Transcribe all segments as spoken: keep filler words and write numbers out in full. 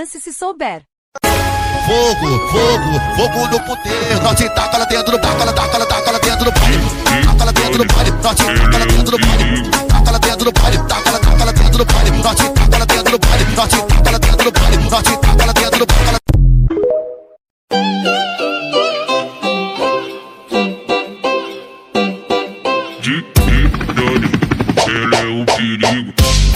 dance se souber. Fogo, fogo, fogo no puteiro. Nós te taca lá dentro do taca lá, taca lá, taca lá dentro do baile. Taca lá dentro do baile, nós te taca lá dentro do baile. Taca lá dentro do baile, taca lá, taca lá dentro do baile. Nós te taca lá dentro do baile, nós te taca lá dentro do baile. Nós te taca lá dentro do baile. De Dani, ela é o perigo.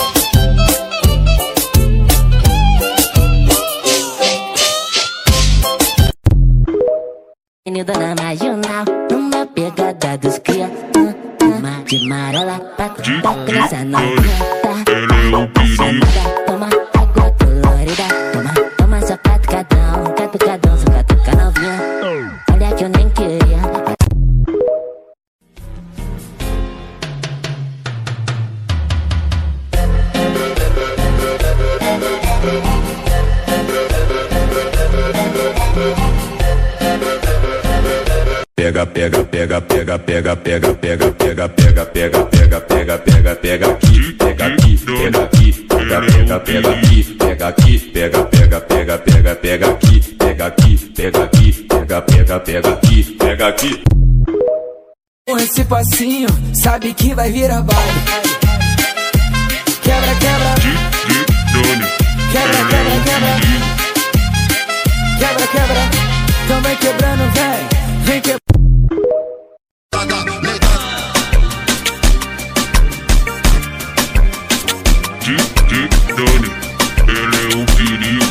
Menino na marginal, numa pegada dos cria. Uma de marola pra contar criança não canta. Ela é o perigo. Toma água colorida, toma, toma só catucadão, catucadão, só catuca novinha. Olha que eu nem queria. Pega, pega, pega, pega, pega, pega, pega, pega, pega, pega, pega, pega, pega, pega aqui, pega aqui, pega aqui, pega, pega, pega aqui, pega aqui, pega, pega, pega, pega, pega aqui, pega aqui, pega aqui, pega, pega, pega aqui, pega aqui. Com esse passinho, sabe que vai virar baile. Quebra, quebra, quebra, quebra, quebra, quebra, quebra. Então vem quebrando, vem, vem quebrando. De Dani, ela é o perigo.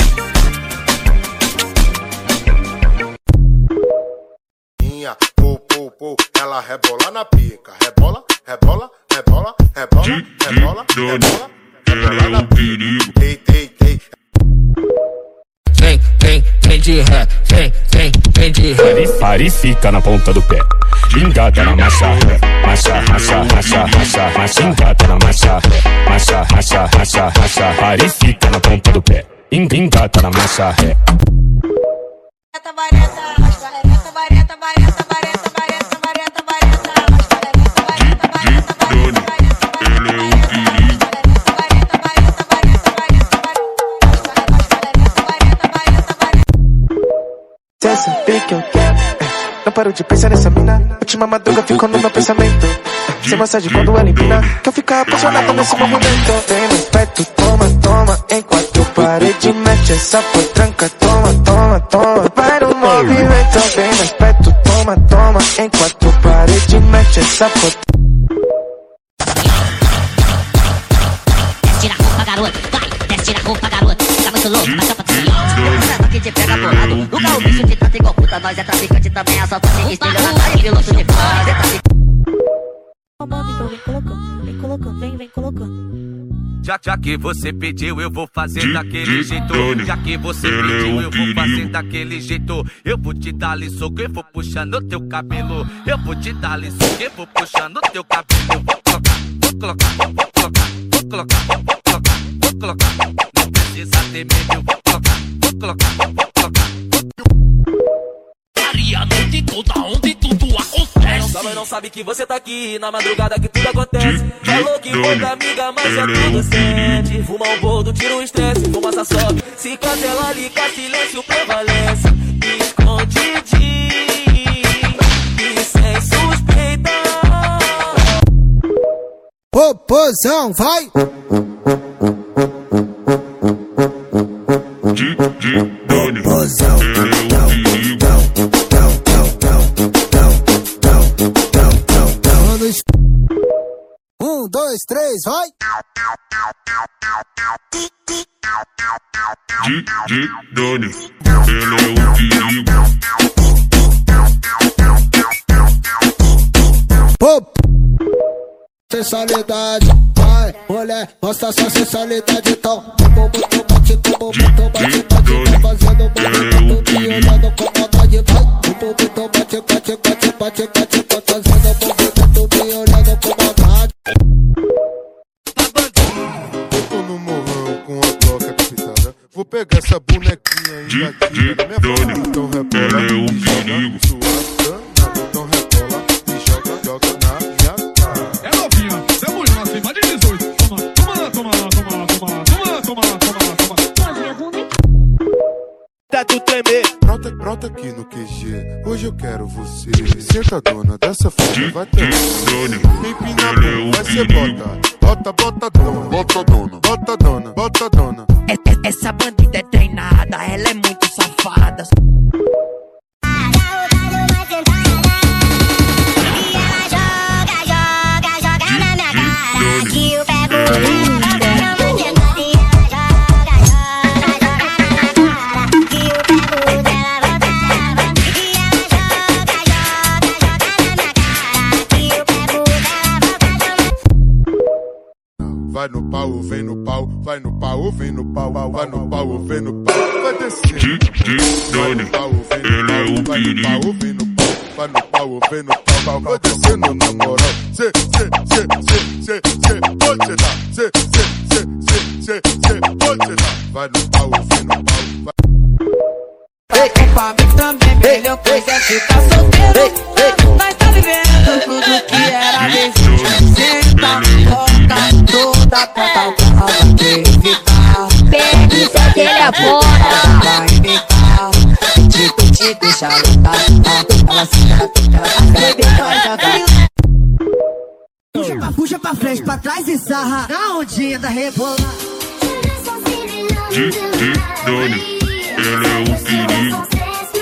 Minha, pô, pô, pô, ela rebola na pica. Rebola, rebola, rebola, rebola, rebola, rebola, ela é o perigo. Ei, ei, ei. Vem, vem, vem de ré, vem, vem, vem de ré. Pare, fica na ponta do pé. Engata na marcha ré. Marcha, marcha, marcha, marcha, marcha. Engata na marcha ré. Marcha, marcha, marcha, marcha. Pare, fica na ponta do pé. Engata na marcha ré. Vareta, vareta, vareta, vareta, vareta, vareta, vareta, vareta, vareta, vareta, vareta, vareta, Ela é o perigo. Cê sabe que eu quero. Não paro de pensar nessa mina. Última madruga ficou no meu pensamento. Cê mostra de quando ela empina. Que eu fico apaixonado nesse movimento. Vem mais perto, toma, toma. Em quatro paredes, mete essa potranca. Toma, toma, toma. Vai no movimento. Vem mais perto, toma, toma. Em quatro paredes, mete essa potranca. Desce a roupa, garoto, vai, desce a roupa, garoto. Tá muito louco, mas só pra tu. Só que te pega bolado. Nunca o bicho te trata igual puta. Nós é traficante também, assaltante, estelionatário, piloto de fora. É traficante. Então vem colocando, vem colocando, vem, vem colocando. Já, já que você pediu, eu vou fazer daquele jeito. Já que você pediu, eu vou fazer daquele jeito. Eu vou te dar ali soco, eu vou puxando teu cabelo. Eu vou te dar ali soco, eu vou puxando teu cabelo. Vou colocar, vou colocar, vou colocar, vou colocar, vou colocar, vou colocar. Não precisa ter medo, eu vou colocar, vou colocar, vou colocar. Maria, a noite toda, onde tudo acontece. Sua mãe não sabe que você tá aqui, na madrugada que tudo acontece. Falou que foi da amiga, mas é tudo sente. Fuma um boldo, tira o estresse, fumaça sobe. Se cancela, liga, silêncio prevalece. Escondidinho e sem suspeita. Popozão, vai! De Dani, Popozão, ela é o perigo. Um, dois, três, vai! De Dani, ela é o perigo. Pop! Sensualidade, vai, mulher, mostra sua sensualidade, então. Como muito bate, como muito bate, bate, tá fazendo movimento, me olhando com maldade, vai. Como muito bate, bate, bate, bate, bate, tá fazendo movimento, me olhando com maldade. Eu tô no morrão com a toca pitada. Vou pegar essa bonequinha aí De daqui da minha Dani, mão. Então rebola, ela é o e joga, perigo. suave, danado. Então rebola e joga, joga na minha cara. É novinha, você é mulher acima de dezoito. Toma, toma, toma, toma, toma, toma, toma, toma, toma. Mas minha bunda Brota aqui no Q G, hoje eu quero você. Senta dona dessa festa, vai ter empina bunda, vai ser bota. Bota, bota dona, bota dona, bota dona, bota dona. Essa bandida é treinada, ela é muito safada. Vai no pau, vem no pau, vai no pau, vem no pau, vai no pau, vem no pau, vai descer. Vai no pau, vem no pau, vai no pau, vem no pau, vai no pau, vem no pau, vai descendo na moral. Cê, cê, cê, cê, cê, cê, pode dar. Cê, cê, cê, cê, cê, cê, pode dar. Vai no pau, vem no pau, vai. Pra mim também melhor coisa é ficar solteiro. Nós tá vivendo tudo que era desejo. Senta, toca, toda conta pra verificar. Pegue seu telefone. Vai imitar, te, te deixa lutar. Ela fica, ela bebe, ela puxa pra, puxa pra frente, pra trás e sarra. Na ondinha da rebola. De, de, Doni, ela é o perigo.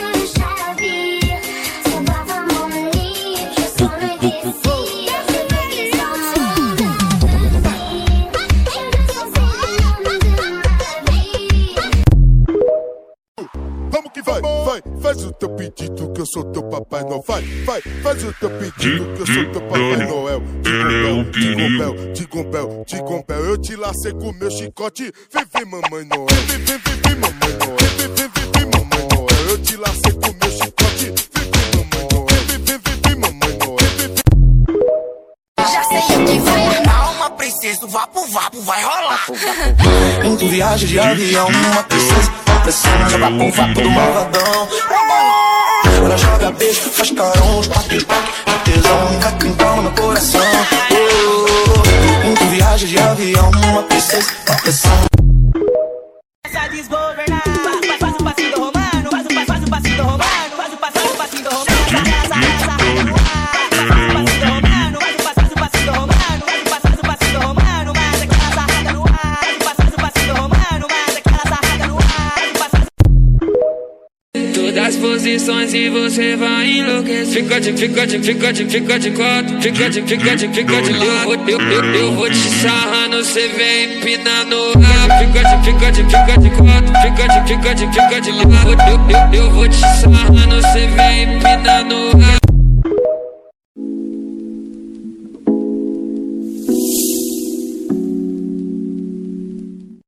Vamos que vai, vai, faz o teu pedido que eu sou teu Papai Noel. Vai, vai, faz o teu pedido que eu sou teu Papai Noel. Tigombel, Tigombel, Tigombel, eu te lacei com meu chicote. Vem, vem, mamãe Noel, vem, vem, vem, vem, mamãe Noel. Vem, vem, vem, vem, mamãe Noel, eu te lacei com meu chicote. Vem, vem, mamãe Noel, vem, vem, vem, vem, mamãe Noel. Já sei o que vai armar, uma princesa, vapo, vapo, vai rolar. Em viagem de avião, uma princesa, uma pressão, joga com vapo do malvadão. Ela joga beijo, faz carão, papi, papi, tesão, nunca cantou no coração. Em viagem de avião, uma princesa, uma pressão. Essa desgovernar, faz o passinho do romano, faz o faz o passinho do romano, faz o passinho do passinho do romano. Das posições e você vai enlouquecer. Fica de, fica de, fica de, fica de quatro. Fica de, fica de, fica de lado. Eu, eu, eu vou te sarrando, cê vem empinando o rabo. Fica de, fica de, fica de quatro. Fica de, fica de, fica de lado. Eu, eu, eu vou te sarrando, cê vem empinando